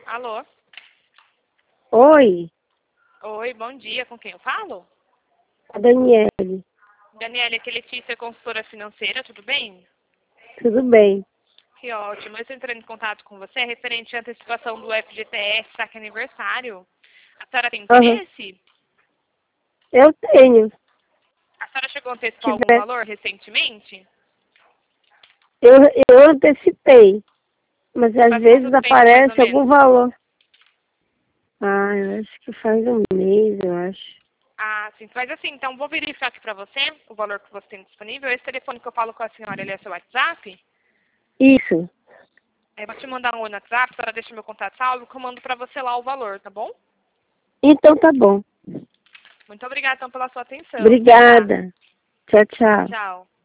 Alô? Oi, Oi, bom dia. Com quem eu falo? a Daniele. Daniela, aqui é Letícia, consultora financeira, tudo bem? Tudo bem? Que ótimo. Eu estou entrando em contato com você referente à antecipação do FGTS, saque aniversário. A senhora tem Aham. interesse? Eu tenho. A senhora chegou a antecipar algum Tiver, valor recentemente? eu, eu antecipei, mas às Faz quanto vezes tempo, mais ou aparece algum menos? valor. Ah, eu acho que faz um mês, eu acho. Ah, sim. Mas assim, então vou verificar aqui para você o valor que você tem disponível. Esse telefone que eu falo com a senhora, ele é seu WhatsApp? Isso. Eu vou te mandar um WhatsApp, a senhora deixa meu contato salvo, que eu mando para você lá o valor, tá bom? Então tá bom. Muito obrigada, então, pela sua atenção. Até já. Obrigada. Tchau, tchau. Tchau.